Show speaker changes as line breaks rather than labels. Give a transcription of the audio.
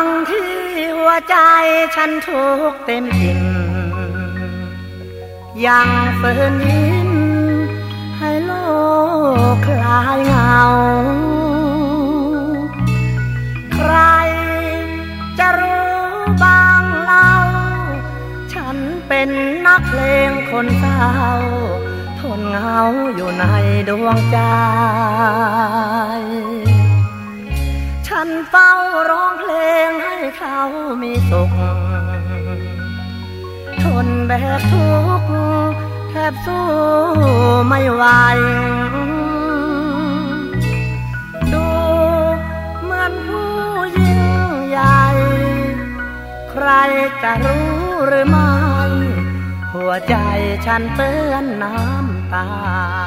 งที่หัวใจฉันทุกข์เต็มอิ่มยังฝืนยิ้มให้โลกคลายเหงาใครจะรู้บ้างเล่าฉันเป็นนักเพลงคนเศร้าทนเหงาอยู่ในดวงใจฉันเฝ้าร้องเพลงให้เขามีสุขทนแบกทุกข์แทบสู้ไม่ไหวดูเหมือนผู้ยิ่งใหญ่ใครจะรู้หรือไม่หัวใจฉันเปื้อนน้ำตา